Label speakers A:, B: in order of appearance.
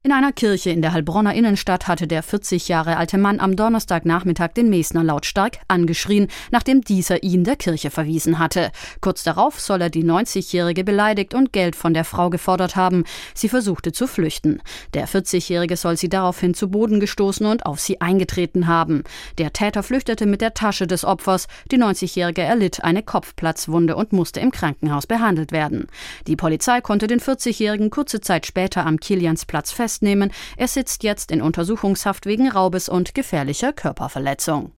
A: In einer Kirche in der Heilbronner Innenstadt hatte der 40 Jahre alte Mann am Donnerstagnachmittag den Mesner lautstark angeschrien, nachdem dieser ihn der Kirche verwiesen hatte. Kurz darauf soll er die 90-Jährige beleidigt und Geld von der Frau gefordert haben. Sie versuchte zu flüchten. Der 40-Jährige soll sie daraufhin zu Boden gestoßen und auf sie eingetreten haben. Der Täter flüchtete mit der Tasche des Opfers. Die 90-Jährige erlitt eine Kopfplatzwunde und musste im Krankenhaus behandelt werden. Die Polizei konnte den 40-Jährigen kurze Zeit später am Kiliansplatz festnehmen. Er sitzt jetzt in Untersuchungshaft wegen Raubes und gefährlicher Körperverletzung.